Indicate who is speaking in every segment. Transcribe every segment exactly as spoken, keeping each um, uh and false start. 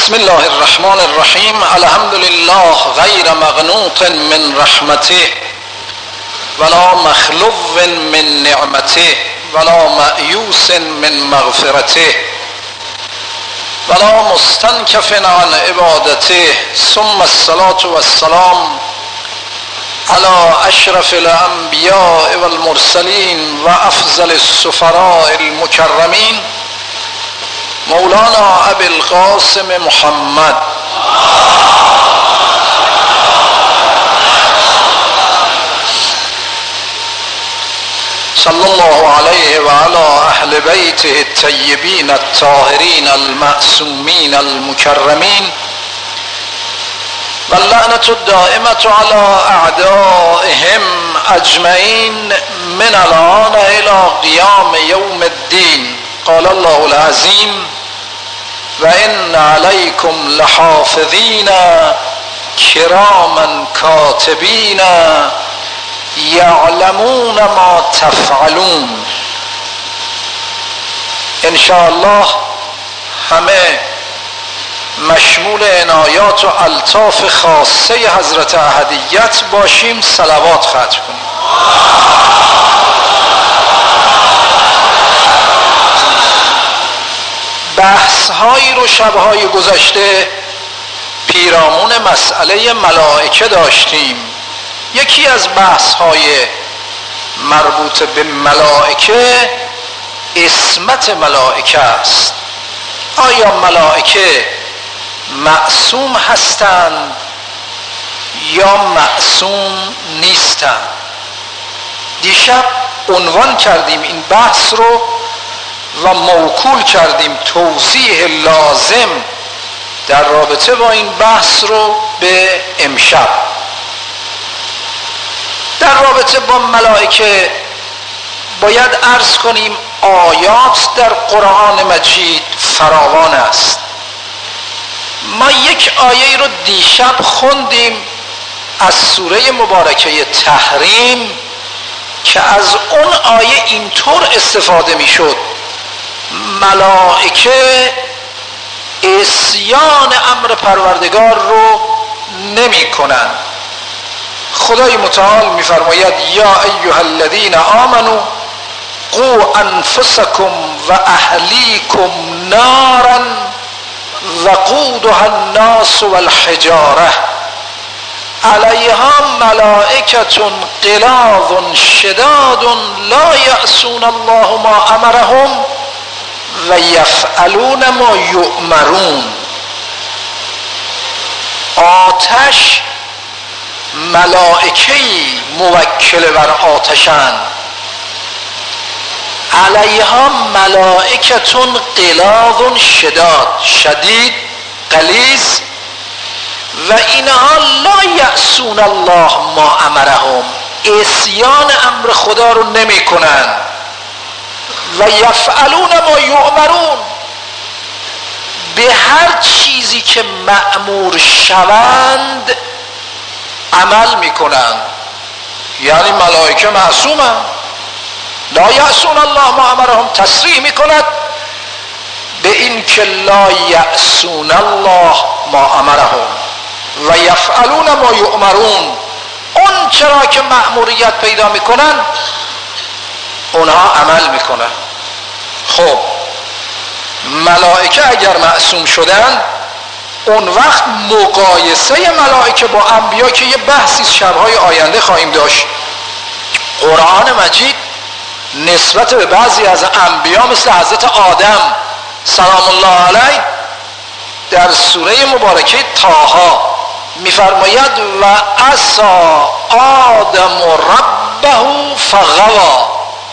Speaker 1: بسم الله الرحمن الرحیم. الحمد لله غیر مغنوط من رحمته ولا مخلو من نعمته ولا مأیوس من مغفرته ولا مستنکف عن عبادته. ثم الصلاة والسلام على اشرف الانبیاء والمرسلین و افضل السفراء المکرمین مولانا ابی القاسم محمد صلی الله علیه و علی اهل بیته الطیبین الطاهرین المعصومین المکرمین واللعنة الدائمة على أعدائهم أجمعين من الآن إلى قيام يوم الدين. قال الله العظيم وإن عليكم لحافظين كراما كاتبين يعلمون ما تفعلون. ان شاء الله همه مشمول عنایات و الطاف خاصه حضرت احدیت باشیم، صلوات ختم کنیم. بحث هایی رو شبهای گذشته پیرامون مسئله ملائکه داشتیم. یکی از بحث های مربوط به ملائکه عصمت ملائکه است. آیا ملائکه معصوم هستند یا معصوم نیستند؟ دیشب عنوان کردیم این بحث رو و موکول کردیم توضیح لازم در رابطه با این بحث رو به امشب. در رابطه با ملائکه باید عرض کنیم آیات در قرآن مجید فراوان است. ما یک آیه رو دیشب خوندیم از سوره مبارکه تحریم که از اون آیه اینطور استفاده می شد ملائکه عصیان امر پروردگار رو نمی کنند. خدای متعال می فرماید یا ایها الذین آمنوا قوا انفسکم و اهلیکم نارا وقودها الناس والحجاره علیها ملائکة غلاظ شداد لا یعصون الله ما امرهم و یفعلون ما یؤمرون. آتش ملائکه‌ای موکل بر آتشند، علیها ملائکة غلاظ شداد، شدید غلیظ، و اینها لا یعصون الله ما امرهم، عصیان امر خدا رو نمی کنند، و یفعلون ما یؤمرون، به هر چیزی که مأمور شوند عمل می کنند. یعنی ملائکه معصومند. لا یعصون الله ما امرهم تصریح می کند به این که لا یعصون الله ما امرهم و یفعلون ما یؤمرون. اون چرا که مأموریت پیدا می کنند اونها عمل می کنند. خب ملائکه اگر معصوم شدند اون وقت مقایسه ملائکه با انبیا که یه بحثی شبهای آینده خواهیم داشت. قرآن مجید نسبت به بعضی از انبیا مثل حضرت آدم سلام الله علیه در سوره مبارکه طه میفرماید و عصی آدم ربه فغوا.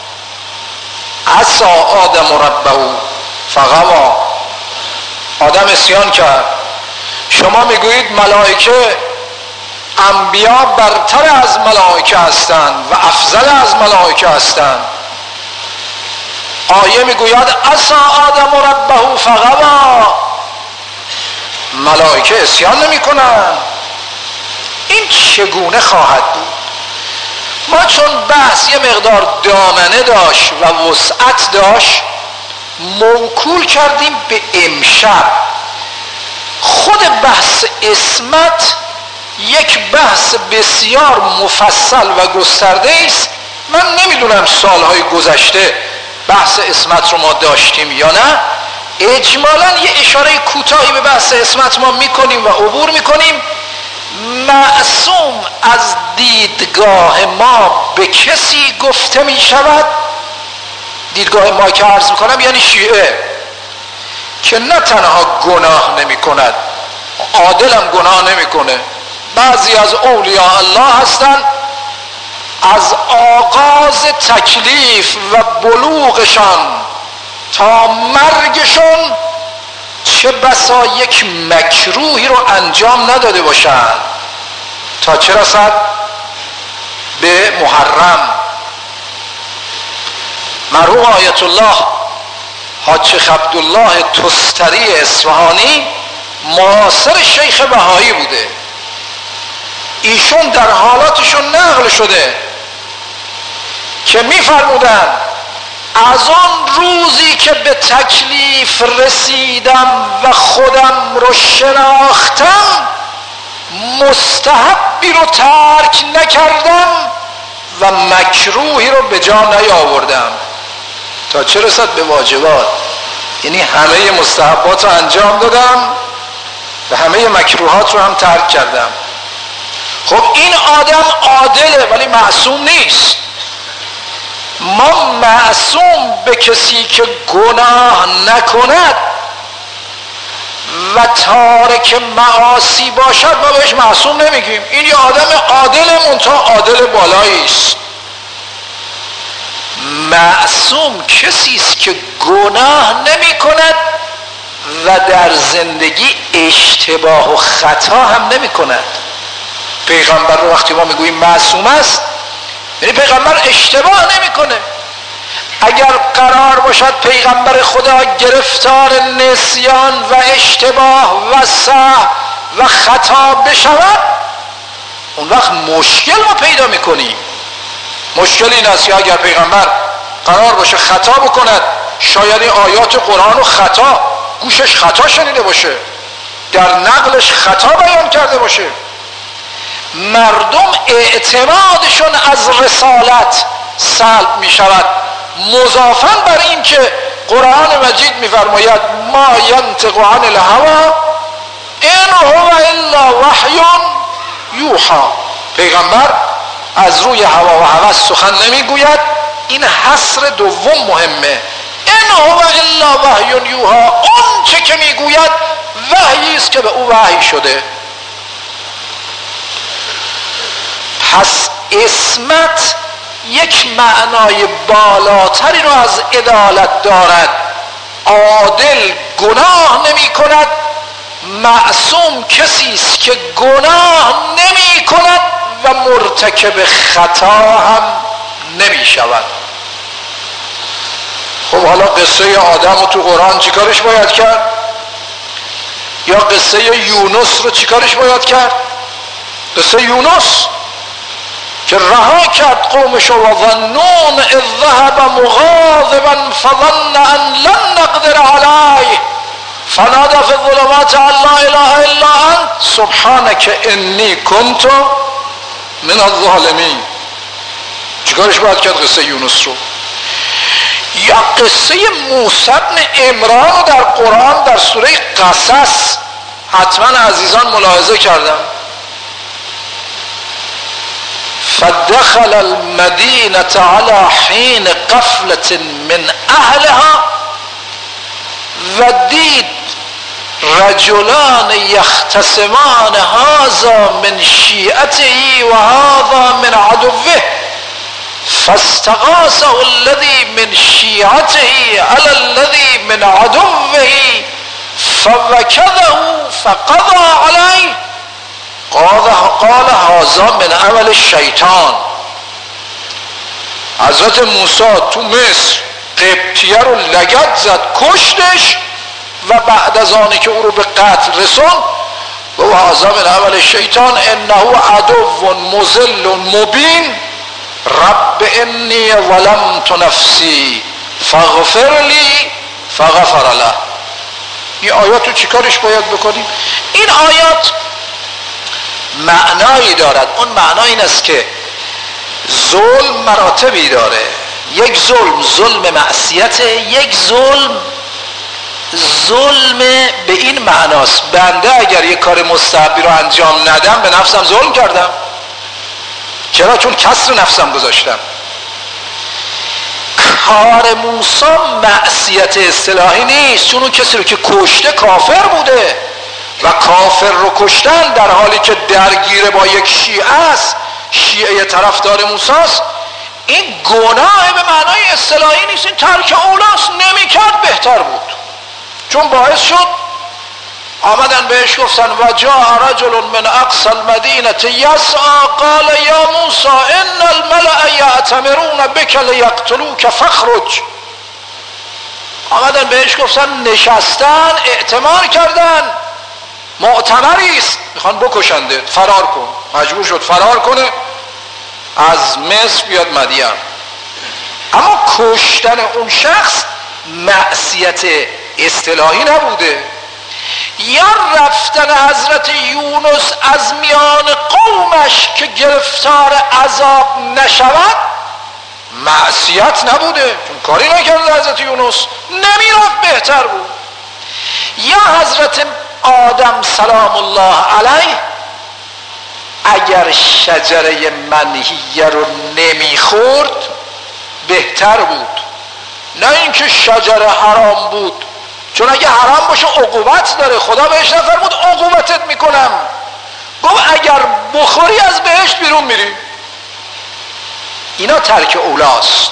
Speaker 1: عصی آدم ربه فغوا، آدم عصیان کرد. شما میگویید ملائکه انبیا برتر از ملائکه هستند و افضل از ملائکه هستند. آیه میگوید عصی آدم ربه فغوا، ملائکه عصیان نمی کنند. این چگونه خواهد بود؟ ما چون بحث یه مقدار دامنه داشت و وسعت داشت موکول کردیم به امشب. بحث عصمت یک بحث بسیار مفصل و گسترده است. من نمیدونم سالهای گذشته بحث عصمت رو ما داشتیم یا نه. اجمالا یه اشاره کوتاهی به بحث عصمت ما میکنیم و عبور میکنیم. معصوم از دیدگاه ما به کسی گفته میشود، دیدگاه ما که عرض میکنم یعنی شیعه، که نه تنها گناه نمی کند، عادلم گناه نمی کنه. بعضی از اولیاء الله هستند از آغاز تکلیف و بلوغشان تا مرگشون چه بسا یک مکروهی رو انجام نداده باشند تا چه رسد به محرم. مرحوم آیت الله حاج عبدالله تستری اصفهانی معاصر شیخ بهایی بوده. ایشون در حالاتشون نقل شده که میفرمودن از آن روزی که به تکلیف رسیدم و خودم رو شناختم مستحبی رو ترک نکردم و مکروهی رو به جا نیاوردم تا چه رسد به واجبات. یعنی همه مستحبات رو انجام دادم و همه مکروهات رو هم ترک کردم. خب این آدم عادله ولی معصوم نیست. ما معصوم به کسی که گناه نکند و تارک معاصی باشد ما بهش معصوم نمیگیم. این یه آدم عادل منتها عادل بالایی است. معصوم کسی است که گناه نمی کند و در زندگی اشتباه و خطا هم نمی کند. پیغمبر رو وقتی ما میگوییم معصوم است یعنی پیغمبر اشتباه نمیکنه. اگر قرار باشد پیغمبر خدا گرفتار نسیان و اشتباه و سهو و خطا بشود اون وقت مشکل ما پیدا میکنیم. مشکل این است که اگر پیغمبر قرار باشه خطا بکند، شاید این آیات قرآن رو خطا گوشش خطا شنیده باشه، در نقلش خطا بیان کرده باشه، مردم اعتمادشون از رسالت سلب می شود، مضافاً بر این که قرآن مجید می فرماید ما ینطق عن الهوی ان هو الا وحی یوحی. پیغمبر از روی هوا و هوس سخن نمی گوید. این حصر دوم مهمه. ان هو الا وحی یوحی، اون چه که می گوید وحیی است که به او وحی شده. پس عصمت یک معنای بالاتری رو از عدالت دارد. عادل گناه نمی کند، معصوم کسی است که گناه نمی کند و مرتکب خطا هم نمی شود. خب حالا قصه آدم رو تو قرآن چیکارش باید کرد؟ یا قصه یونس رو چیکارش باید کرد؟ قصه یونس که رها کرد قومش و ظنون اذ ذهب مغاضبا فظن ان لن نقدر علیه فنادى في الظلمات ان لا اله الا انت سبحانك انی کنت من الظالمین. چیکارش باید کرد قصه یونس رو؟ یا قصه موسی بن عمران رو در قرآن در سوره قصص حتما عزیزان ملاحظه کردم. فدخل المدينة على حين قفلة من أهلها و دید رجلان يختصمان هذا من شيعته و هذا من عدوه فاستغاثه الذي من شيعته على الذي من عدوه فوكذه فقضى عليه قال هذا من عمل الشیطان. حضرت موسی تو مصر قبطیه رو لگد زد کشتش و بعد از آنی که او رو به قتل رسون و هذا من عمل الشیطان انه عدو مضل مبین رب انی ظلمت نفسی فاغفر لی فغفر له. این آیات رو چیکارش باید بکنیم؟ این آیات معنایی دارد. اون معنا این است که ظلم مراتبی داره. یک ظلم ظلم معصیته، یک ظلم ظلم به این معناست بنده اگر یک کار مستحبی رو انجام ندم به نفسم ظلم کردم. چرا؟ چون کسر نفسم گذاشتم. کار موسی معصیت اصطلاحی نیست، چون اون کسی رو که کشته کافر بوده و کافر رو کشتن در حالی که درگیر با یک شیعه است، شیعه طرفدار موسی است، این گناه به معنای اصطلاحی نیست، این ترک اولاست. نمی کرد بهتر بود، چون باعث شد آمدن بهش گفتن و جاء رجل من اقصى المدینه یسعی قال یا موسی ان الملأ یأتمرون بک لیقتلوک فاخرج. آمدن بهش گفتن، نشستن اعتمار کردن، معتمری است میخوان بکشنده، فرار کن. مجبور شد فرار کنه، از مصر بیاد مدین. اما کشتن اون شخص معصیت اصطلاحی نبوده. یا رفتن حضرت یونس از میان قومش که گرفتار عذاب نشود معصیت نبوده، چون کاری نکرده حضرت یونس، نمیرفت بهتر بود. یا حضرت آدم سلام الله علیه اگر شجره منهیه رو نمیخورد بهتر بود، نه اینکه شجره حرام بود، چون اگه حرام باشه عقوبت داره. خدا بهش نفرمود عقوبتت میکنم، گفت اگر بخوری از بهشت بیرون میری. اینا ترک اولاست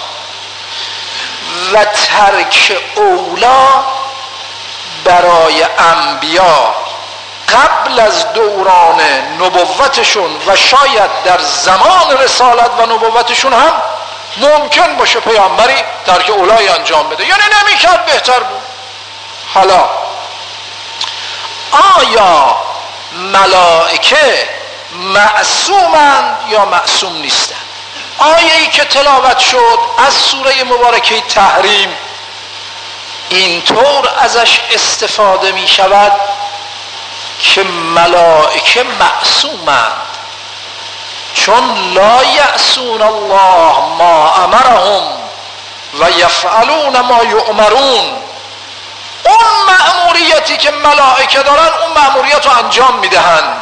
Speaker 1: و ترک اولا برای انبیا قبل از دوران نبوتشون و شاید در زمان رسالت و نبوتشون هم ممکن باشه پیامبری ترک اولای انجام بده، یعنی نمیکرد بهتر بود. حالا آیا ملائکه معصومند یا معصوم نیستند؟ آیه‌ای که تلاوت شد از سوره مبارکه تحریم اینطور ازش استفاده می شود که ملائکه معصومند، چون لا یعصون الله ما امرهم و یفعلون ما یؤمرون. اون مأموریتی که ملائکه دارن اون مأموریت رو انجام میدهند.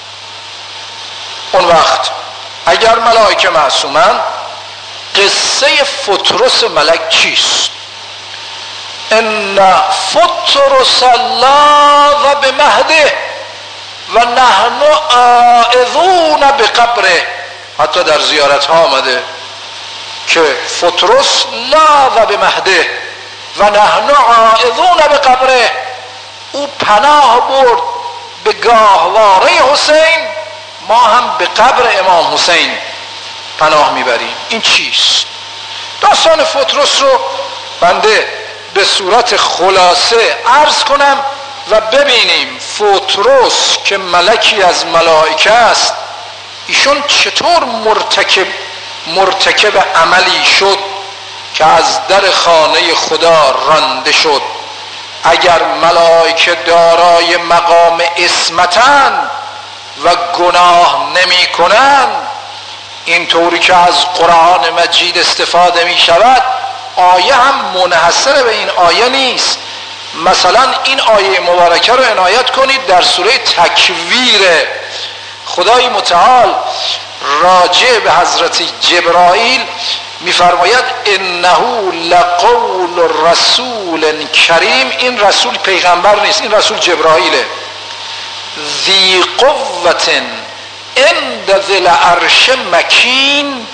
Speaker 1: اون وقت اگر ملائکه معصومند، قصه فطرس ملک چیست؟ ان فطرس الله بمهده و نحن عائذون بقبره. حتی در زیارت ها آمده که فطرس لا و بمهده و نحن عائذون بقبره، او پناه برد به گاهواره حسین، ما هم به قبر امام حسین پناه میبریم. این چیست؟ داستان فطرس رو بنده به صورت خلاصه عرض کنم و ببینیم فطرس که ملکی از ملائکه است، ایشون چطور مرتکب مرتکب عملی شد که از در خانه خدا رانده شد. اگر ملائکه دارای مقام عصمتند و گناه نمی کنند، اینطوری که از قرآن مجید استفاده می شود، آیه هم منحصر به این آیه نیست. مثلا این آیه مبارکه رو عنایت کنید، در سوره تکویر خدای متعال راجع به حضرت جبرائیل میفرماید انه لقول رسول کریم. این رسول پیغمبر نیست، این رسول جبرائیله. ذی قوة عند ذی العرش مکین.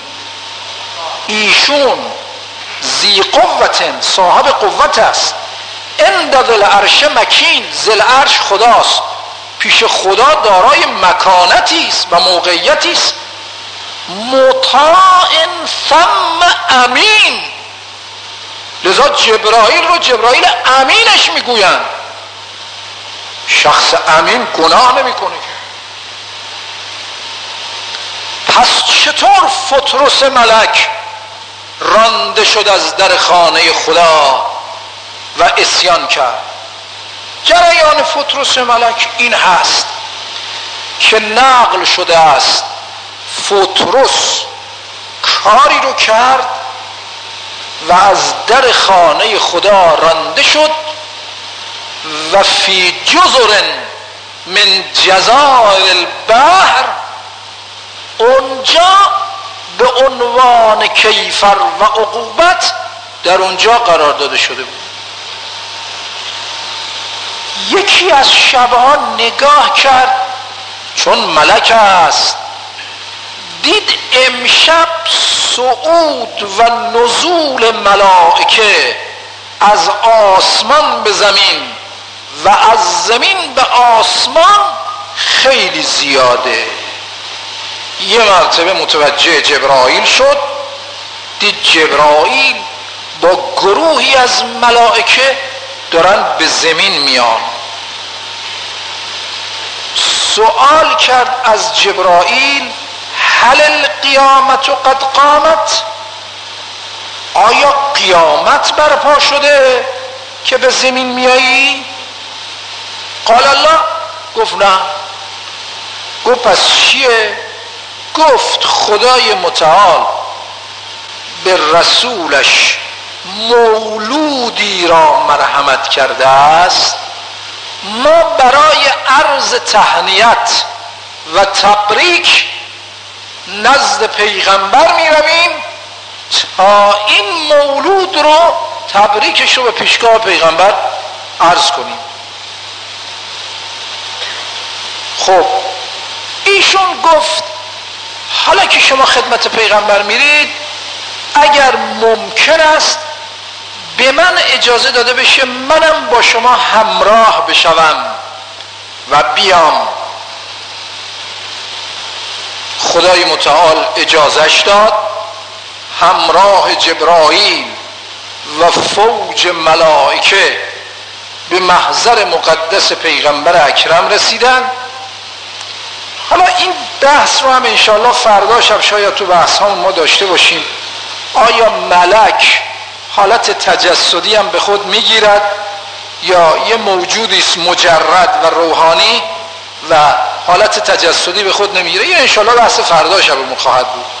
Speaker 1: ایشون ذی قوة، صاحب قوت است، عند ذی العرش مکین، ذی العرش خداست، پیش خدا دارای مکانتی است و موقعیتی است. مطاع ثم امین. لذا جبرائیل رو جبرائیل امینش میگویند. شخص امین گناه نمیکنه. پس چطور فطرس ملک رانده شد از در خانه خدا و عصیان کرد؟ جریان فترس ملک این هست که نقل شده است فترس کاری رو کرد و از در خانه خدا رانده شد و فی جزر من جزائر البحر، اونجا به عنوان کیفر و عقوبت در اونجا قرار داده شده بود. یکی از شبها نگاه کرد، چون ملک است، دید امشب صعود و نزول ملائکه از آسمان به زمین و از زمین به آسمان خیلی زیاده. یه مرتبه متوجه جبرائیل شد، دید جبرائیل با گروهی از ملائکه دارن به زمین میان. سوال کرد از جبرائیل هل القیامت قد قامت؟ آیا قیامت برپا شده که به زمین میایی؟ قال الله، گفت نه. گفت پس چیه؟ گفت خدای متعال به رسولش مولودی را مرحمت کرده است. ما برای عرض تهنیت و تبریک نزد پیغمبر می رویم تا این مولود رو تبریکش رو به پیشگاه پیغمبر عرض کنیم. خب ایشون گفت حالا که شما خدمت پیغمبر میرید، اگر ممکن است به من اجازه داده بشه منم با شما همراه بشوم و بیام. خدای متعال اجازهش داد، همراه جبرائیل و فوج ملائکه به محضر مقدس پیغمبر اکرم رسیدن. حالا این بحث رو هم انشاءالله فردا شب شاید تو بحث همون ما داشته باشیم. آیا ملک حالت تجسدی هم به خود میگیرد یا یه موجودی است مجرد و روحانی و حالت تجسدی به خود نمیگیره؟ این انشاءالله بحث فردا شبمون خواهد بود.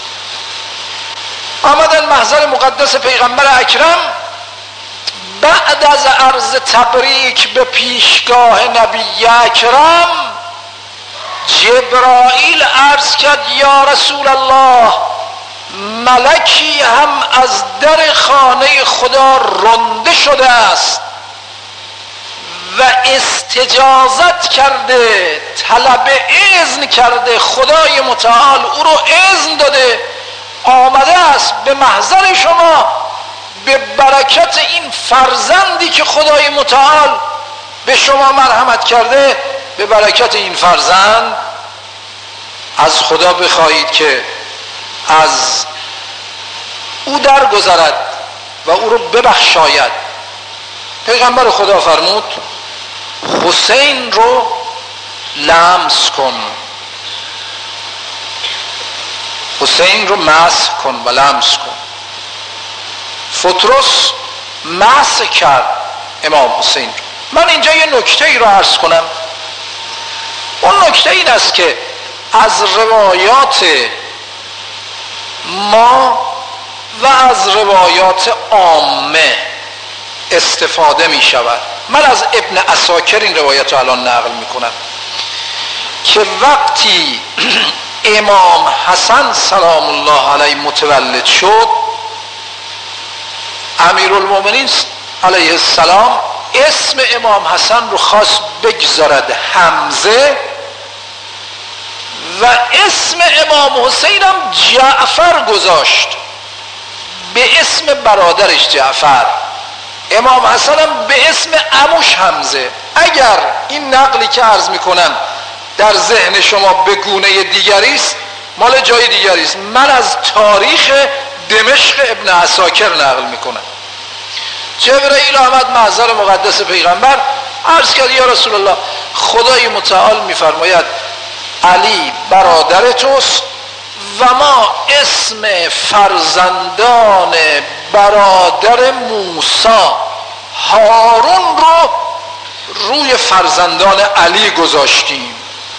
Speaker 1: آمدن محضر مقدس پیغمبر اکرم. بعد از عرض تبریک به پیشگاه نبی اکرم، جبرائیل عرض کرد یا رسول الله، ملکی هم از در خانه خدا رانده شده است و استجازت کرده، طلب اذن کرده، خدای متعال او رو اذن داده، آمده است به محضر شما به برکت این فرزندی که خدای متعال به شما مرحمت کرده، به برکت این فرزند از خدا بخواهید که از او درگذرد و او رو ببخشاید. پیغمبر خدا فرمود حسین رو لمس کن، حسین رو مسح کن و لمس کن. فترس مسح کرد امام حسین. من اینجا یه نکته ای رو عرض کنم. اون نکته این است که از روایات ما و از روایات عامه استفاده می شود. من از ابن عساکر این روایت رو الان نقل می کنم که وقتی امام حسن سلام الله علیه متولد شد، امیرالمومنین علیه السلام اسم امام حسن رو خواست بگذارد حمزه و اسم امام حسین هم جعفر گذاشت به اسم برادرش جعفر. امام حسن هم به اسم عموش حمزه. اگر این نقلی که عرض میکنم در ذهن شما به گونه دیگری است، مال جای دیگری است. من از تاریخ دمشق ابن عساکر نقل میکنم. جبرائیل آمد محضر مقدس پیغمبر، عرض کرد یا رسول الله، خدای متعال میفرماید علی برادر توست و ما اسم فرزندان برادر موسی هارون رو روی فرزندان علی گذاشتیم،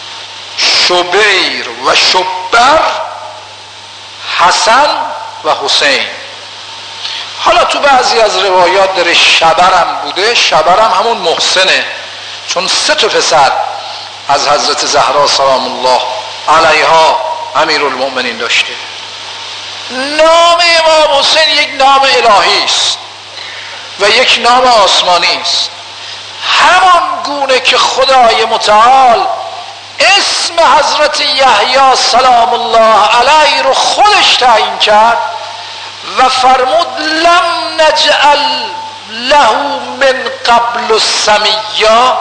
Speaker 1: شبیر و شبر، حسن و حسین. حالا تو بعضی از روایات داره شبرم بوده، شبرم همون محسنه، چون سه تا پسر از حضرت زهرا سلام الله علیها امیرالمؤمنین داشته. نام امام حسین یک نام الهی است و یک نام آسمانی است. همان گونه که خدای متعال اسم حضرت یحیی سلام الله علیه رو خودش تعیین کرد و فرمود لم نجعل له من قبل سمیا،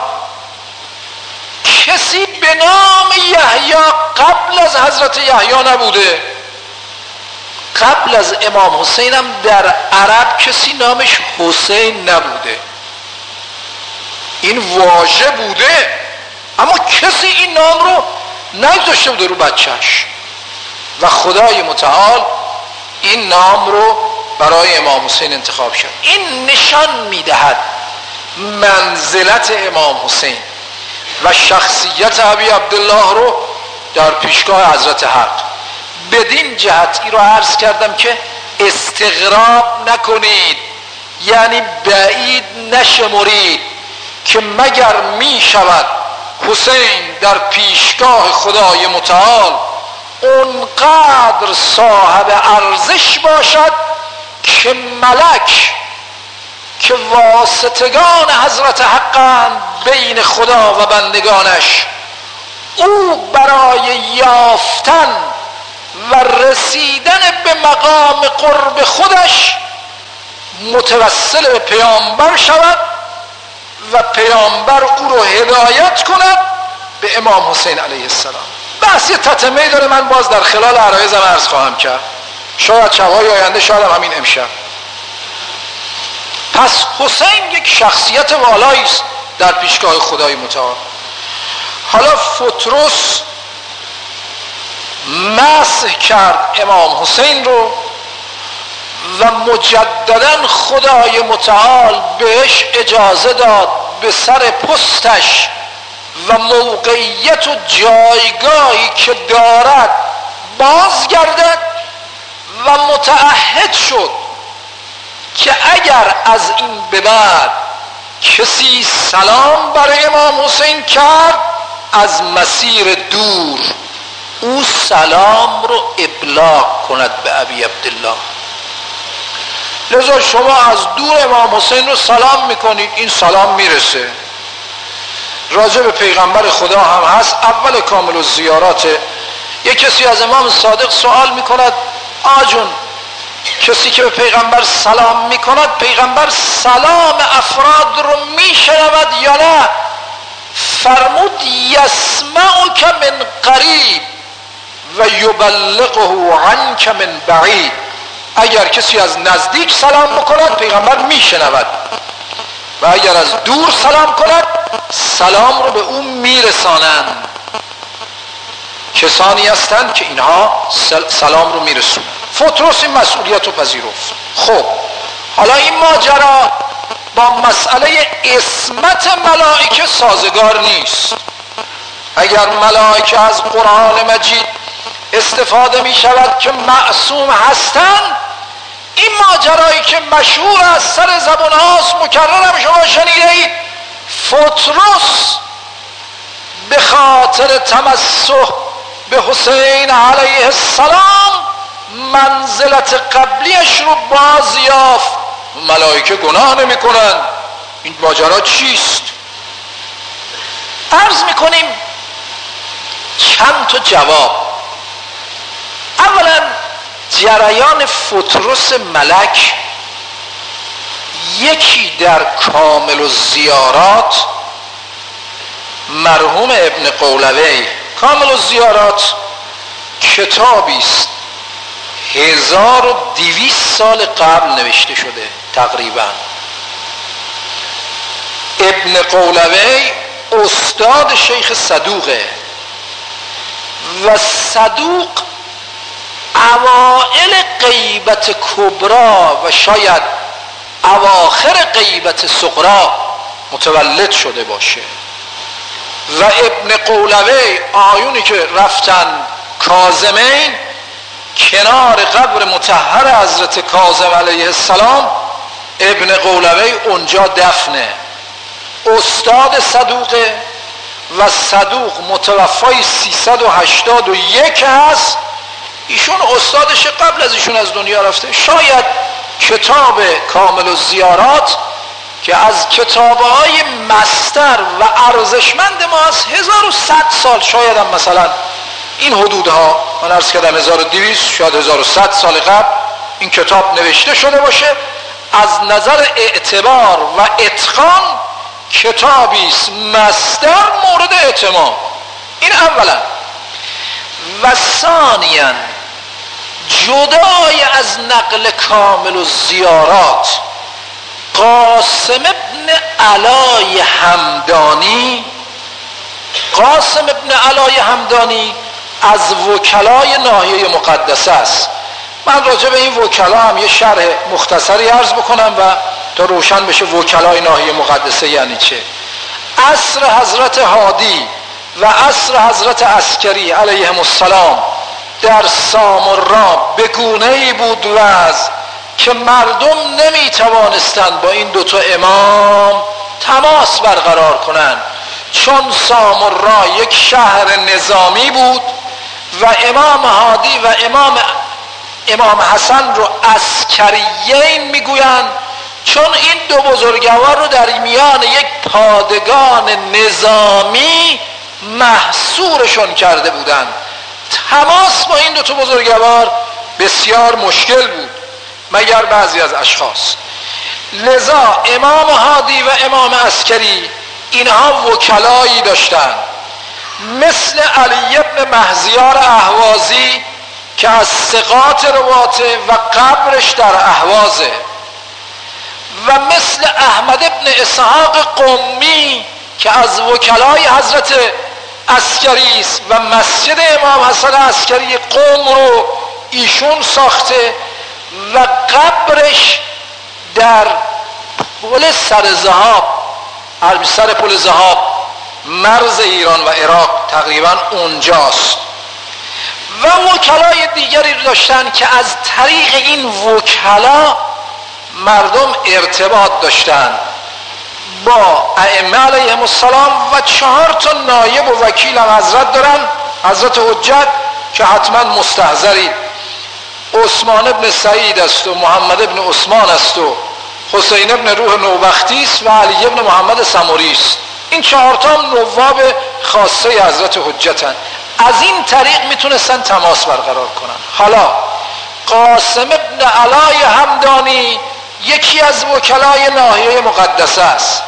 Speaker 1: کسی به نام یحیی قبل از حضرت یحیی نبوده. قبل از امام حسین هم در عرب کسی نامش حسین نبوده. این واژه بوده اما کسی این نام رو نگذاشته بوده رو بچهش و خدای متعال این نام رو برای امام حسین انتخاب کرد. این نشان میدهد منزلت امام حسین و شخصیت ابی عبدالله رو در پیشگاه حضرت حق. بدین جهت ای رو عرض کردم که استغراب نکنید، یعنی بعید نشمرید که مگر می شود حسین در پیشگاه خدای متعال اونقدر صاحب ارزش باشد که ملک که واسطگان حضرت حقند بین خدا و بندگانش، او برای یافتن و رسیدن به مقام قرب خودش متوسل به پیامبر شود و پیامبر او رو هدایت کند به امام حسین علیه السلام. بحث یه تتمه داره، من باز در خلال عرایزم عرض خواهم کرد، شاید شبهای آینده، شاید هم همین امشب. پس حسین یک شخصیت والایی است در پیشگاه خدای متعال. حالا فتروس مسح کرد امام حسین رو و مجددا خدای متعال بهش اجازه داد به سر پستش و موقعیت و جایگاهی که دارد بازگردد و متعهد شد که اگر از این به بعد کسی سلام برای امام حسین کرد از مسیر دور او سلام رو ابلاغ کند به ابی عبدالله. لذا شما از دور امام حسین رو سلام میکنید، این سلام میرسه. راجع به پیغمبر خدا هم هست، اول کامل الزیارات یک کسی از امام صادق سوال میکند آجون کسی که به پیغمبر سلام میکند پیغمبر سلام افراد رو میشنود یا نه؟ فرمود یسمعک من قریب و یبلغه عنک من بعید. اگر کسی از نزدیک سلام بکند پیغمبر میشنود و اگر از دور سلام کند سلام رو به اون میرسانند. کسانی هستند که اینها سلام رو میرسونند. فتروس این مسئولیت رو پذیرفت. خب حالا این ماجرا با مسئله عصمت ملائکه سازگار نیست. اگر ملائکه از قرآن مجید استفاده می شود که معصوم هستند، این ماجرایی که مشهور از سر زبان هاست مکررم شما شنیده اید، فتروس به خاطر تمسح به حسین علیه السلام منزلت قبلیش رو باز یافت. ملائکه گناه نمی کنند. این ماجرا چیست؟ عرض می کنیم چند تا جواب. اولا جریان فتروس ملک یکی در کامل الزیارات مرحوم ابن قولوی، کامل الزیارات کتابی است هزار و دویست سال قبل نوشته شده تقریبا. ابن قولوی استاد شیخ صدوقه و صدوق اوائل غیبت کبرا و شاید اواخر غیبت صغرا متولد شده باشه. و ابن قولوی آیونی که رفتن کاظمین کنار قبر مطهر حضرت کاظم علیه السلام، ابن قولوی اونجا دفنه. استاد صدوقه و صدوق متوفای سیصد و هشتاد و یک هست. ایشون استادش قبل از ایشون از دنیا رفته. شاید کتاب کامل الزیارات که از کتابهای مستر و ارزشمند ما از هزار و صد سال، شاید هم مثلا این حدودها، من عرض کردم هزار و دویست شاید هزار و صد سال قبل این کتاب نوشته شده باشه. از نظر اعتبار و اتقان کتابی است مستر مورد اعتماد. این اولا. و ثانیا جدای از نقل کامل الزیارات، قاسم ابن علای همدانی قاسم ابن علای همدانی از وکلای ناحیه مقدسه است. من راجع به این وکلا هم یه شرح مختصری عرض بکنم و تا روشن بشه وکلای ناحیه مقدسه یعنی چه. عصر حضرت هادی و عصر حضرت عسکری علیهم السلام در سامرا به گونه‌ای بود وضع که مردم نمی توانستند با این دوتا امام تماس برقرار کنند، چون سامرا یک شهر نظامی بود و امام هادی و امام امام حسن رو عسکریین میگویند، چون این دو بزرگوار رو در میان یک پادگان نظامی محصورشون کرده بودند. تماس با این دو تا بزرگوار بسیار مشکل بود مگر بعضی از اشخاص. لذا امام هادی و امام عسکری اینها وکلایی داشتند، مثل علی ابن مهزیار اهوازی که از ثقات رواته و قبرش در اهوازه، و مثل احمد ابن اسحاق قمی که از وکلای حضرت عسکری است و مسجد امام حسن عسکری قم رو ایشون ساخته و قبرش در پل سر ذهاب، عربی سر پل ذهاب، مرز ایران و عراق تقریبا اونجاست. و وکلای دیگری داشتن که از طریق این وکلا مردم ارتباط داشتن با ائمه علیهم السلام. و چهار تا نایب و وکیل هم حضرت دارن، حضرت حجت که حتما مستحضرید، عثمان ابن سعید است و محمد ابن عثمان است و حسین ابن روح نوبختی است و علی ابن محمد سموری است. این چهار تا هم نواب خاصه حضرت حجتن. از این طریق میتونستن تماس برقرار کنن. حالا قاسم ابن علای همدانی یکی از وکلای ناحیه مقدسه است.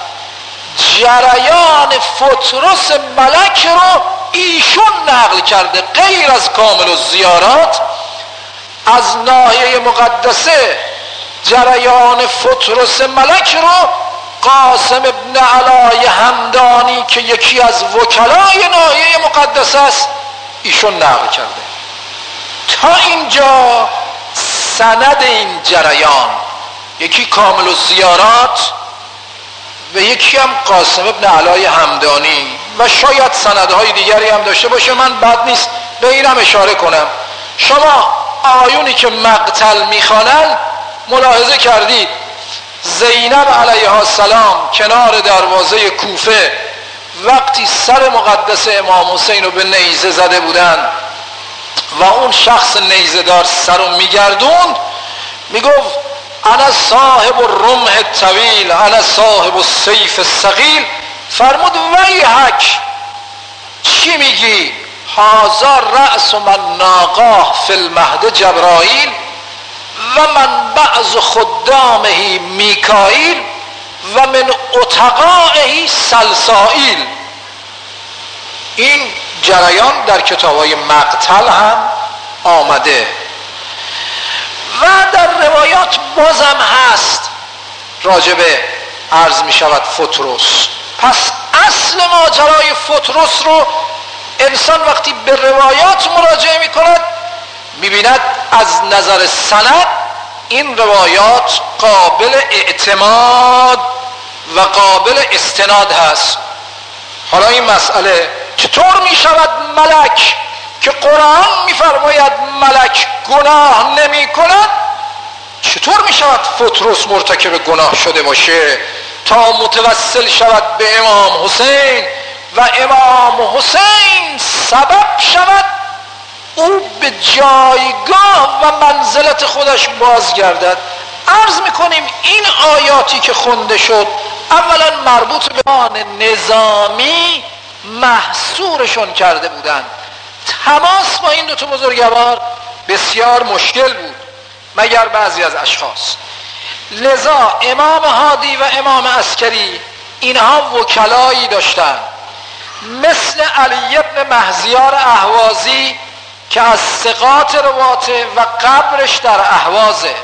Speaker 1: جریان فطرس ملک رو ایشون نقل کرده، غیر از کامل الزیارات. از ناحیه مقدسه جریان فطرس ملک رو قاسم ابن علای همدانی که یکی از وکلای ناحیه مقدسه است ایشون نقل کرده. تا اینجا سند این جریان، یکی کامل الزیارات و یکی هم قاسم ابن علای همدانی و شاید سندهای دیگری هم داشته باشه، من بد نیست به اینم اشاره کنم. شما آیونی که مقتل میخوانند ملاحظه کردید زینب علیها السلام کنار دروازه کوفه وقتی سر مقدس امام حسین رو به نیزه زده بودن و اون شخص نیزه دار سر رو میگردوند، میگفت انا صاحب الرمح الطویل انا صاحب السیف الثقیل. فرمود ویحک، چی میگی؟ هذا رأس من ناقاه فی المهد جبرائیل و من بعض خدامه میکائیل و من اتقائه سلسائیل. این جریان در کتاب‌های مقتل هم آمده و در روایات بازم هست راجبه عرض می شود فطرس. پس اصل ماجرای فطرس رو انسان وقتی به روایات مراجعه می کند می بیند از نظر سند این روایات قابل اعتماد و قابل استناد هست. حالا این مسئله چطور می شود ملک که قرآن می فرماید ملک گناه نمی کند، چطور می شود پطرس مرتکب گناه شده باشه تا متوسل شود به امام حسین و امام حسین سبب شود او به جایگاه و منزلت خودش بازگردد؟ عرض میکنیم این آیاتی که خونده شد اولا مربوط به آن نظامی محصورشون کرده بودند. تماس با این دو تا بزرگوار بسیار مشکل بود مگر بعضی از اشخاص. لذا امام هادی و امام عسکری اینها وکلایی داشتند مثل علی ابن مهزیار اهوازی که از ثقات رواته و قبرش در اهوازه،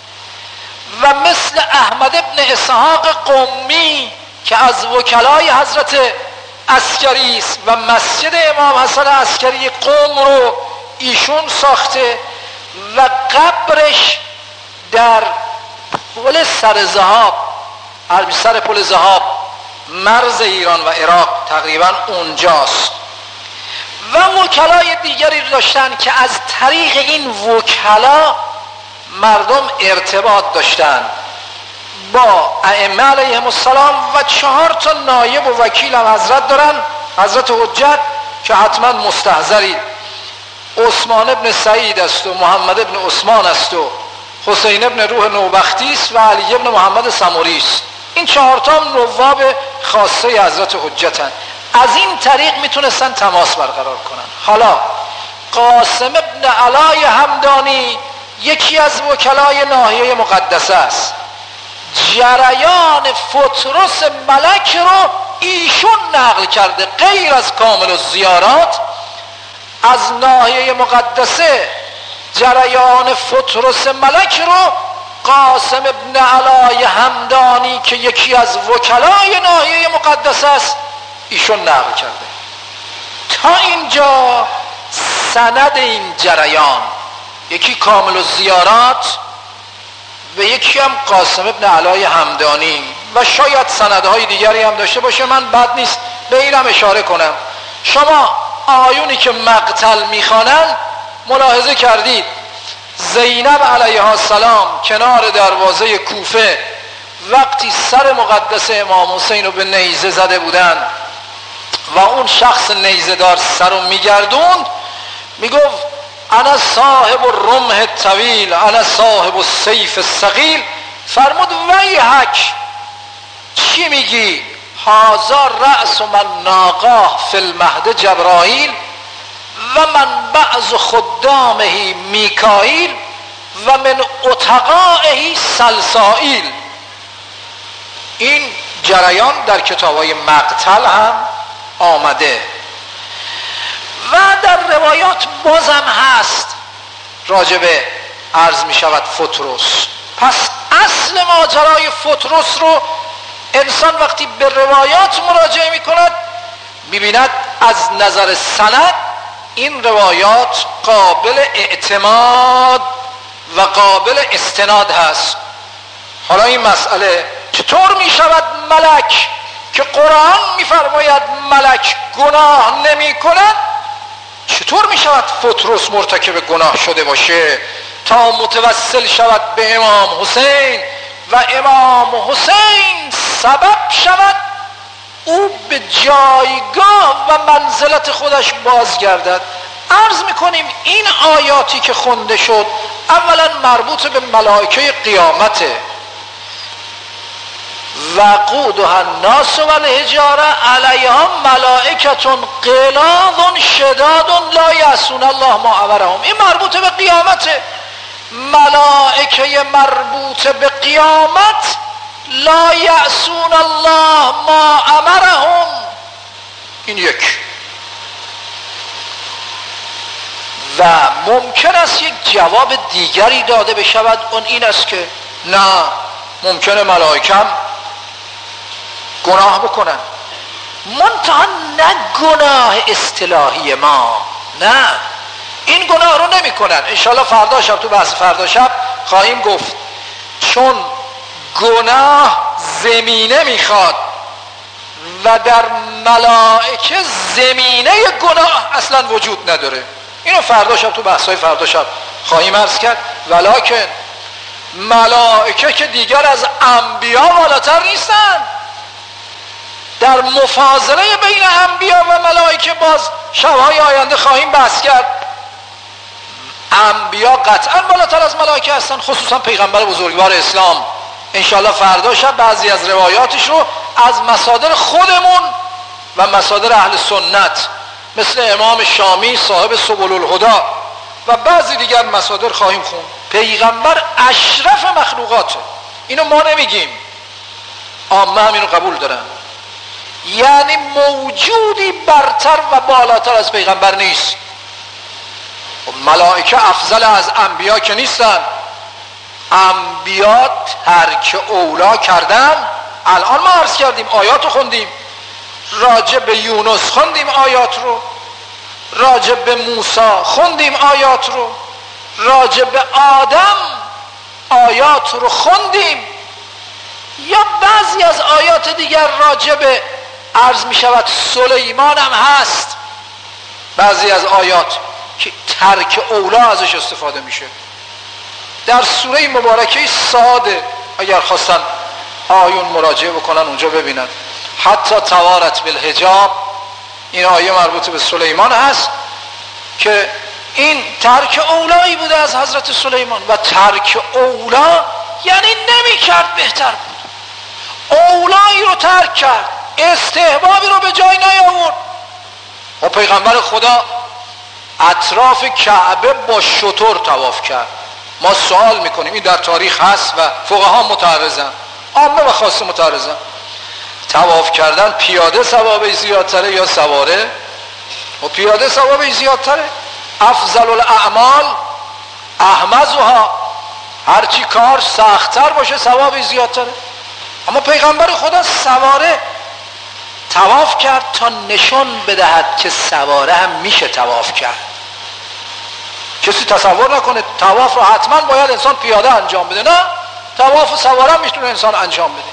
Speaker 1: و مثل احمد ابن اسحاق قمی که از وکلای حضرت عسکری است و مسجد امام حسن عسکری قم رو ایشون ساخته و قبرش در پل سر ذهاب، عربی سر پل ذهاب، مرز ایران و عراق تقریبا اونجاست. و وکلای دیگری داشتن که از طریق این وکلا مردم ارتباط داشتن با ائمه علیهم السلام و چهار تا نایب و وکیل هم حضرت دارن، حضرت حجت که حتما مستحضرید، عثمان ابن سعید است و محمد ابن عثمان است و حسین ابن روح نوبختی است و علی ابن محمد سموری است. این چهار تا نواب خاصه حضرت حجتن. از این طریق میتونستن تماس برقرار کنن. حالا قاسم ابن علای همدانی یکی از وکلای ناحیه مقدسه است. جریان پطرس ملک رو ایشون نقل کرده، غیر از کامل الزیارات از ناحیه مقدسه جریان پطرس ملک رو قاسم ابن علای همدانی که یکی از وکلای ناحیه مقدسه است ایشون نقل کرده. تا اینجا سند این جریان، یکی کامل الزیارات و یکی هم قاسم ابن علای همدانی و شاید سندهای دیگری هم داشته باشه، من بد نیست به اینم اشاره کنم. شما آیونی که مقتل میخوانند ملاحظه کردید زینب علیها السلام کنار دروازه کوفه وقتی سر مقدس امام حسین رو به نیزه زده بودند و اون شخص نیزه دار سر رو میگردوند میگفت انا صاحب الرمح الطویل انا صاحب السیف الثقیل، فرمود ویحک چی میگی؟ هذا رأس من ناقاه فی المهد جبرائیل و من بعض خدامه میکائیل و من اتقائه سلسائیل. این جریان در کتاب‌های مقتل هم آمده و در روایات بازم هست راجبه عرض می شود پطرس. پس اصل ماجرای پطرس رو انسان وقتی به روایات مراجعه می کند می بیند از نظر سند این روایات قابل اعتماد و قابل استناد هست. حالا این مسئله چطور می شود ملک که قرآن می فرماید ملک گناه نمی کند، چطور می شود پطرس مرتکب گناه شده باشه تا متوسل شود به امام حسین و امام حسین سبب شود او به جایگاه و منزلت خودش بازگردد؟ عرض میکنیم این آیاتی که خونده شد اولا مربوط به ملائکه قیامته، وقودها الناس والحجاره علیها ملائکه غلاظ شداد لا یعصون الله ما امرهم. این مربوط به قیامته. ملائکه مربوط به قیامت لا یعصون الله ما امرهم. این یک. و ممکن است یک جواب دیگری داده بشود، اون این است که نه، ممکنه ملائکه هم گناه بکنن، منتها نه گناه اصطلاحی ما، نه این گناه رو نمی کنن. انشاءالله فردا شب تو بحث فردا شب خواهیم گفت، چون گناه زمینه میخواد و در ملائکه زمینه گناه اصلا وجود نداره. اینو فردا شب تو بحثای فردا شب خواهیم عرض کرد. ولکن ملائکه که دیگر از انبیا بالاتر نیستن. در مفاضله بین انبیا و ملائکه باز شبهای آینده خواهیم بحث کرد. انبیا قطعا بالاتر از ملائکه هستن، خصوصا پیغمبر بزرگوار اسلام. انشاءالله فردا شب بعضی از روایاتش رو از مصادر خودمون و مصادر اهل سنت مثل امام شامی صاحب سبل الهدی و بعضی دیگر مصادر خواهیم خوند. پیغمبر اشرف مخلوقاته، اینو ما نمیگیم، عامه هم اینو قبول دارن. یعنی موجودی برتر و بالاتر از پیغمبر نیست. ملائکه افضل از انبیا که نیستن. انبیا ترک اولا کردن. الان ما عرض کردیم، آیات رو خوندیم، راجع به یونس خوندیم آیات رو، راجع به موسی خوندیم آیات رو، راجع به آدم آیات رو خوندیم. یا بعضی از آیات دیگر راجع به عرض می شود سلیمان هم هست. بعضی از آیات که ترک اولا ازش استفاده میشه. در سوره مبارکه ساده اگر خواستن آیون مراجعه بکنن اونجا ببینن. حتی توارت بالحجاب، این آیه مربوط به سلیمان هست که این ترک اولایی بوده از حضرت سلیمان. و ترک اولا یعنی نمی کرد بهتر بود، اولایی رو ترک کرد، استحبابی رو به جای نیاورد. و پیغمبر خدا اطراف کعبه با شتر طواف کرد. ما سوال میکنیم، این در تاریخ هست و فقها متعرضن، عامه و خاصه متعرضن، طواف کردن پیاده ثوابش زیادتره یا سواره؟ و پیاده ثوابش زیادتره. افضل الاعمال احمزها، هرچی کار سختتر باشه ثوابش زیادتره. اما پیغمبر خدا سواره طواف کرد تا نشون بدهد که سواره هم میشه طواف کرد. کسی تصور نکنه طواف رو حتما باید انسان پیاده انجام بده، نه، طواف و سواره هم میتونه انسان انجام بده.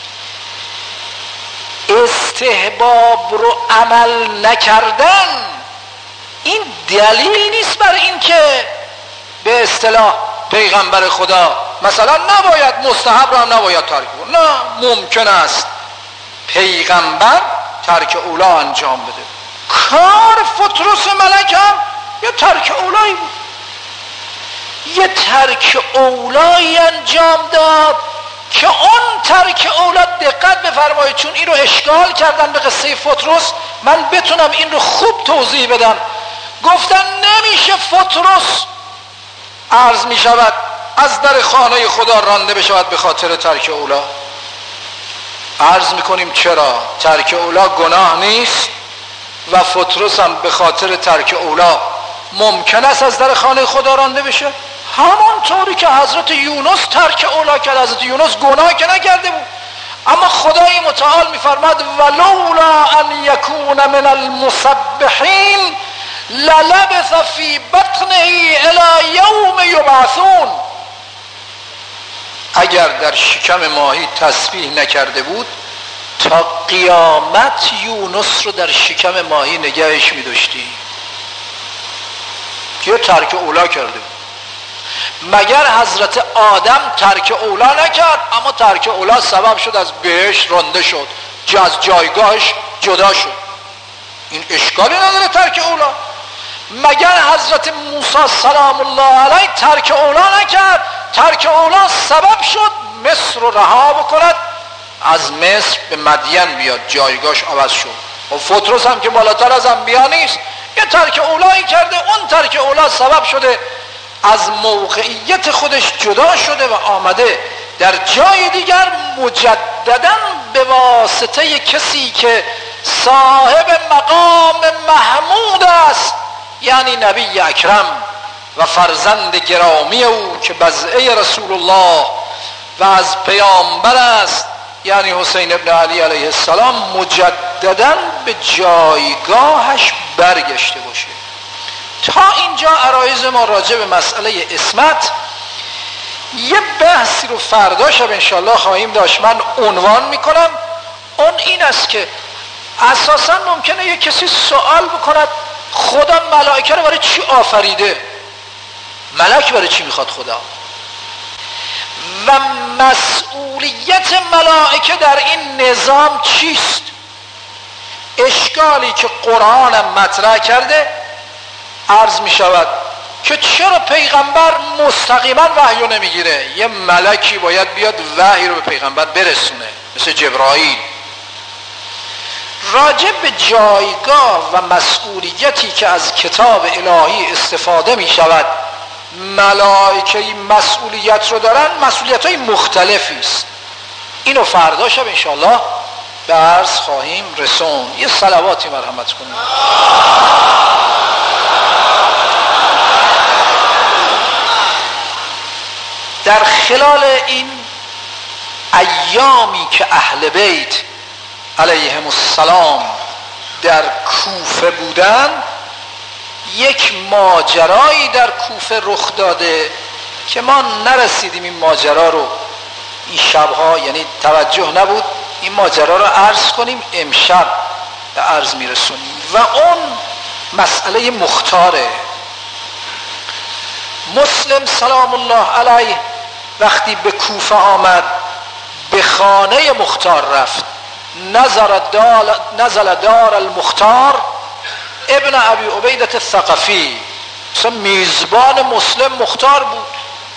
Speaker 1: استحباب رو عمل نکردن این دلیل نیست بر این که به اصطلاح پیغمبر خدا مثلا نباید مستحب رو هم نباید ترک کنه. نه، ممکن است پیغمبر ترک اولا انجام بده. کار فطرس ملک هم یه ترک اولایی بود، یه ترک اولایی انجام داد که اون ترک اولا، دقت بفرمایید چون این رو اشکال کردن به قصه فطرس، من بتونم این رو خوب توضیح بدم. گفتن نمیشه فطرس عرض می شود از در خانه خدا رانده بشود به خاطر ترک اولا. عرض می کنیم چرا؟ ترک اولا گناه نیست و فطرس هم به خاطر ترک اولا ممکن است از در خانه خدا رانده بشه. همانطوری که حضرت یونس ترک اولا کرد. حضرت یونس گناه که نکرده بود، اما خدای متعال میفرماد ولولا ان یکون من المسبحین للبث فی بطنه الی یوم یبعثون. اگر در شکم ماهی تسبیح نکرده بود تا قیامت یونس رو در شکم ماهی نگهش می‌داشتی. که ترک اولا کرده بود. مگر حضرت آدم ترک اولا نکرد، اما ترک اولا سبب شد از بهشت رانده شد، از جایگاهش جدا شد. این اشکالی نداره ترک اولا. مگر حضرت موسی سلام الله علیه ترک اولا نکرد، ترک اولا سبب شد مصر رو رها بکند، از مصر به مدین بیاد، جایگاهش عوض شد. و فطرس هم که بالاتر از انبیا نیست، یه ترک اولایی کرده، اون ترک اولا سبب شده از موقعیت خودش جدا شده و آمده در جای دیگر مجددا به واسطه کسی که صاحب مقام محمود است، یعنی نبی اکرم و فرزند گرامی او که بضعه رسول الله و از پیامبر است، یعنی حسین ابن علی علیه السلام، مجددا به جایگاهش برگشته باشه. تا اینجا عرایض ما راجع به مسئله عصمت. یه بحثی رو فردا شب انشالله خواهیم داشت، من عنوان میکنم. اون این است که اساسا ممکنه یه کسی سوال بکند خدا ملائکه رو برای چی آفریده؟ ملک برای چی میخواد خدا؟ و مسئولیت ملائکه در این نظام چیست؟ اشکالی که قرآن مطرح کرده عرض میشود که چرا پیغمبر مستقیما وحی نمیگیره؟ یه ملکی باید بیاد وحی رو به پیغمبر برسونه، مثل جبرائیل. راجع به جایگاه و مسئولیتی که از کتاب الهی استفاده می شود ملائکه مسئولیت رو دارن، مسئولیت های مختلفی است. اینو فردا شب انشالله به عرض خواهیم رسون. یه صلواتی مرحمت کنیم. در خلال این ایامی که اهل بیت علیهم السلام در کوفه بودن، یک ماجرایی در کوفه رخ داده که ما نرسیدیم این ماجرا رو این شبها، یعنی توجه نبود این ماجرا رو عرض کنیم، امشب به عرض میرسونیم. و اون مسئله مختاره. مسلم سلام الله علیه وقتی به کوفه آمد به خانه مختار رفت. نزل دار, نزل دار المختار ابن ابی عبیدة الثقفی، مثلا میزبان مسلم مختار بود.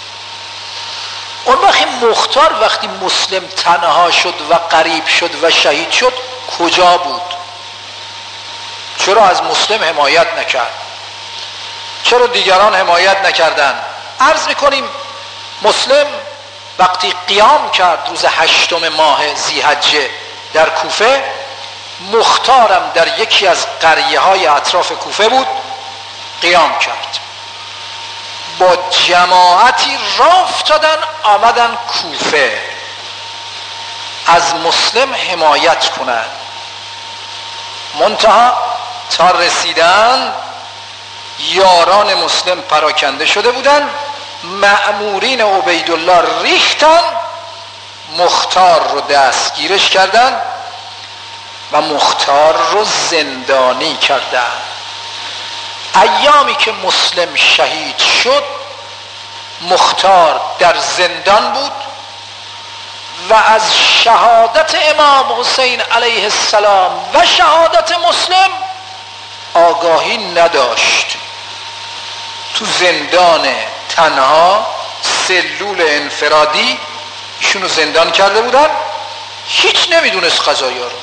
Speaker 1: اون وقتی مختار وقتی مسلم تنها شد و غریب شد و شهید شد کجا بود؟ چرا از مسلم حمایت نکرد؟ چرا دیگران حمایت نکردند؟ عرض میکنیم مسلم وقتی قیام کرد روز هشتم ماه ذی‌حجه در کوفه، مختارم در یکی از قریه های اطراف کوفه بود، قیام کرد. با جماعتی راه افتادن آمدن کوفه از مسلم حمایت کنند. منتها تا رسیدن یاران مسلم پراکنده شده بودند. مأمورین عبیدالله ریختن، مختار رو دستگیرش کردن و مختار رو زندانی کردن. ایامی که مسلم شهید شد مختار در زندان بود و از شهادت امام حسین علیه السلام و شهادت مسلم آگاهی نداشت. تو زندان تنها سلول انفرادی ایشونو زندان کرده بودن، هیچ نمیدونست قضایا رو.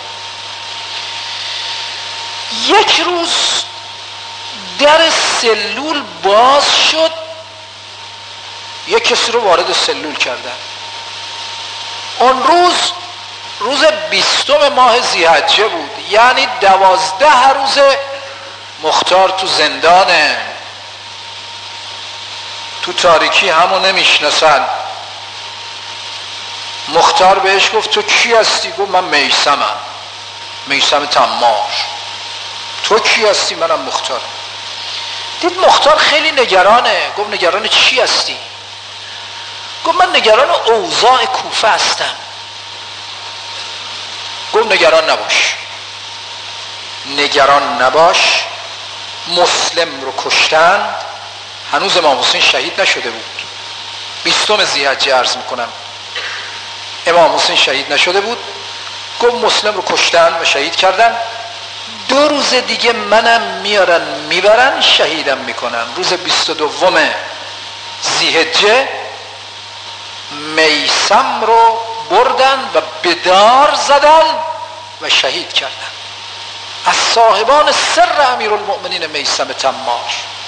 Speaker 1: یک روز در سلول باز شد، یک کسی رو وارد سلول کردن. اون روز روز بیستم ماه ذی‌حجه بود، یعنی دوازده روز مختار تو زندانه. تو تاریکی همو نمیشناسن. مختار بهش گفت تو کی هستی؟ گفت من میثمم، میثم تمار. تو کی هستی؟ منم مختار. دید مختار خیلی نگرانه. گفت نگران چی هستی؟ گفت من نگران اوضاع کوفه هستم. گفت نگران نباش، نگران نباش. مسلم رو کشتن، هنوز امام حسین شهید نشده بود. بیستم ذی‌حجه عرض میکنم، امام حسین شهید نشده بود. گفت مسلم رو کشتن و شهید کردن، دو روز دیگه منم میارن میبرن شهیدم میکنن. روز بیست و دوم ذی‌حجه میثم رو بردن و به دار زدن و شهید کردن. از صاحبان سر امیرالمؤمنین میثم تمار.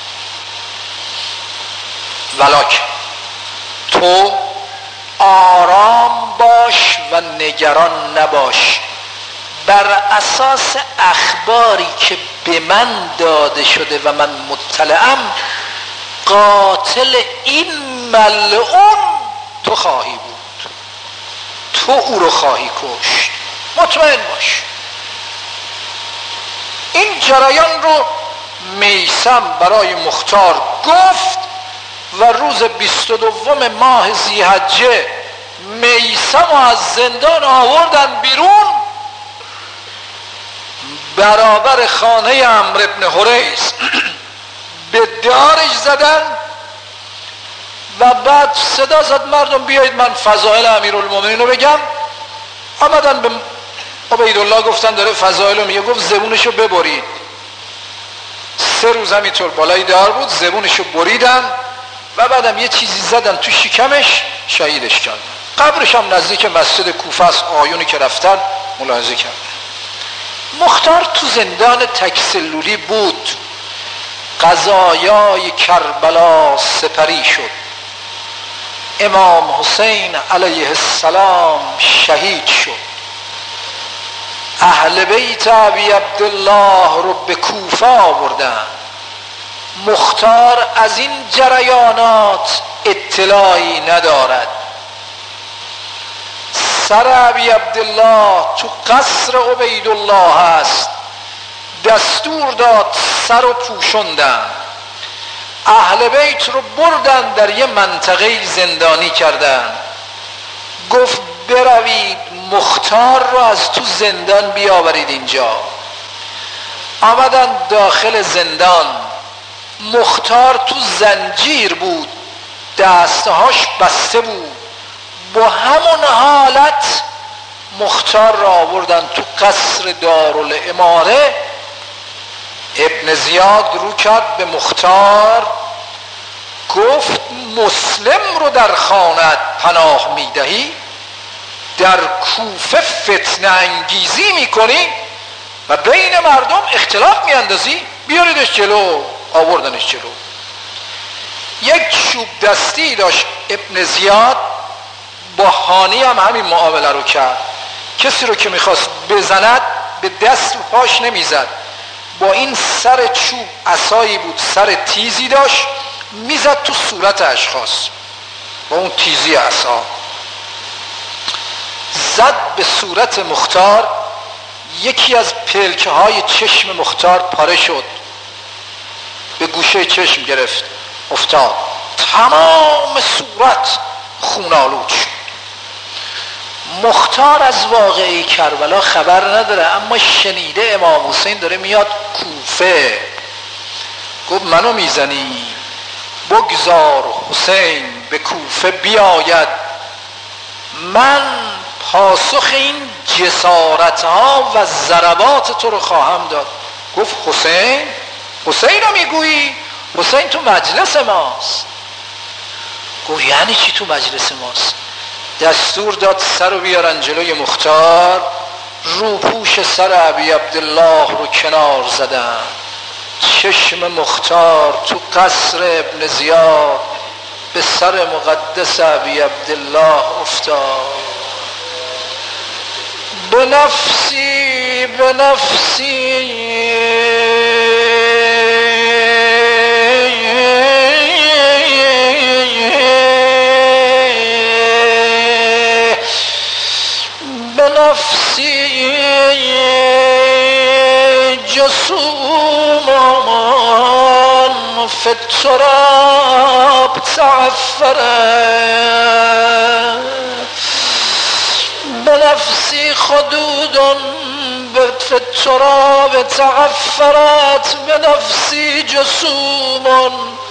Speaker 1: ولکن تو آرام باش و نگران نباش. بر اساس اخباری که به من داده شده و من مطلعم، قاتل این ملعون تو خواهی بود، تو او رو خواهی کشت، مطمئن باش. این جریان رو میثم برای مختار گفت. و روز بیست و دوم ماه ذی‌حجه میثم از زندان آوردن بیرون، برابر خانه عمرو ابن حریث به دارش زدن و بعد صدا زد مردم بیایید من فضائل امیرالمومنین رو بگم. آمدن به عبیدالله گفتن داره فضائل رو میگه. گفت زبونشو ببرید. سه روز همینطور بالای دار بود، زبونشو بریدن و بعدم یه چیزی زدن تو شکمش، شهیدش کردن. قبرش هم نزدیک مسجد کوفه است. آیونی که رفتن ملاحظه کرد. مختار تو زندان تکسلولی بود. قضایای کربلا سپری شد. امام حسین علیه السلام شهید شد. اهل بیت ابی عبدالله رو به کوفه آوردن. مختار از این جریانات اطلاعی ندارد. سر ابی عبدالله تو قصر عبیدالله هست. دستور داد سر رو پوشوندن. اهل بیت رو بردن در یه منطقه زندانی کردن. گفت بروید مختار رو از تو زندان بیاورید اینجا. آمدن داخل زندان. مختار تو زنجیر بود، دستهاش بسته بود. با همون حالت مختار را آوردن تو قصر دارالاماره. ابن زیاد رو کرد به مختار، گفت مسلم رو در خانت پناه میدهی، در کوفه فتنه انگیزی میکنی و بین مردم اختلاف میاندازی، بیاریدش جلو. آوردنش جلو. یک چوب دستی داشت ابن زیاد، با هانی هم همین معامله رو کرد. کسی رو که میخواست بزند به دست و پاش نمیزد، با این سر چوب عصایی بود، سر تیزی داشت، میزد تو صورت اشخاص با اون تیزی عصا. زد به صورت مختار. یکی از پلکه های چشم مختار پاره شد، به گوشه چشم گرفت، افتاد. تمام صورت خونالود شد. مختار از واقعه کربلا خبر نداره، اما شنیده امام حسین داره میاد کوفه. گفت منو میزنی؟ بگذار حسین به کوفه بیاید، من پاسخ این جسارت ها و ضربات تو رو خواهم داد. گفت حسین؟ حسین رو میگویی؟ حسین تو مجلس ماست. گفت یعنی چی تو مجلس ماست؟ دستور داد سر رو بیارن جلوی مختار. روپوش سر ابی عبدالله رو کنار زدن. چشم مختار تو قصر ابن زیاد به سر مقدس ابی عبدالله افتاد. به نفسی به نفسی به نفسی جسومان فی التراب تعفرت، به نفسی خدود فی التراب تعفرت، به نفسی جسومان